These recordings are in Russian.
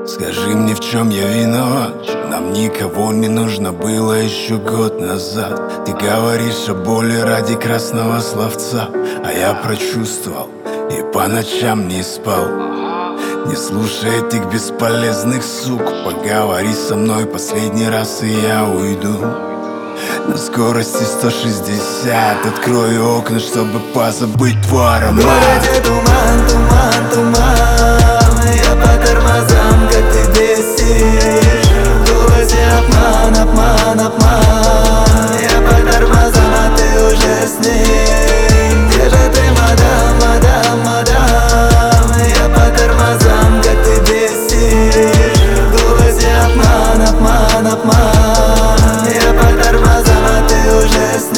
Скажи мне, в чем я виноват? Нам никого не нужно было еще год назад. Ты говоришь о боли ради красного словца, а я прочувствовал и по ночам не спал. Не слушай этих бесполезных сук. Поговори со мной последний раз, и я уйду. На скорости 160 открою окна, чтобы позабыть твой аромат. В городе туман, туман, туман. Я по тормозам, как ты бесишь. В голосе обман, обман, обман. Я по тормозам, а ты уже с ним. Где же ты, мадам, мадам, мадам? Я по тормозам, как ты бесишь. В голосе обман, обман, обман. Я по тормозам, а ты уже с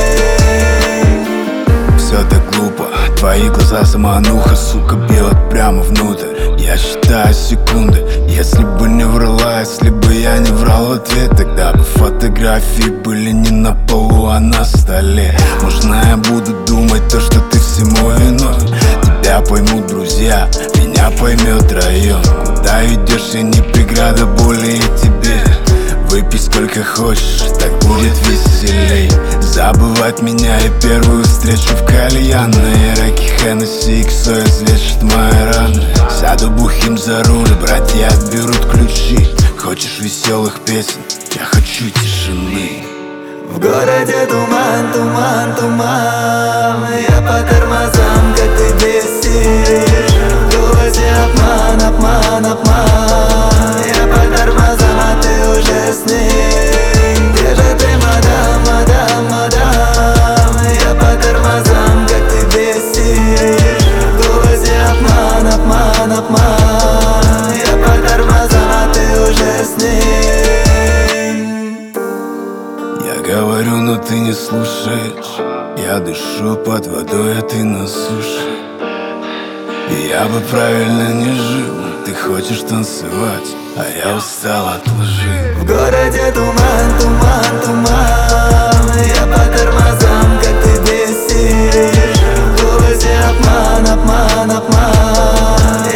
ним. Все так глупо, твои глаза самануха, сука, бьет прямо внутрь. Я считаю секунды, если бы не врала, если бы я не врал в ответ, тогда бы фотографии были не на полу, а на столе. Можно я буду думать то, что ты всему виной. Тебя поймут друзья, меня поймет район. Куда идешь, я не преграда боли и тебе. Выпей сколько хочешь, так будет веселей. Забывать меня и первую встречу в кальянной. Раки, Хеннесси, иксо излечит мои раны. Сяду бухим за руль, братья отберут ключи. Хочешь веселых песен? Я хочу тишины. В городе туман, туман, туман. Я по тормозам, как ты бесишь. В голосе обман, обман, обман. Я по тормозам, а ты уже с ним. Где же ты, мадам, мадам, мадам? Я по тормозам, как ты бесишь. В голосе обман, обман, обман. Я по тормозам, а ты уже с ним. Я говорю, но ты не слушаешь. Я дышу под водой, а ты на суше. И я бы правильно не жил. Ты хочешь танцевать, а я устал от лжи. В городе туман, туман, туман. Я по тормозам, как ты бесишь. В голосе обман, обман, обман.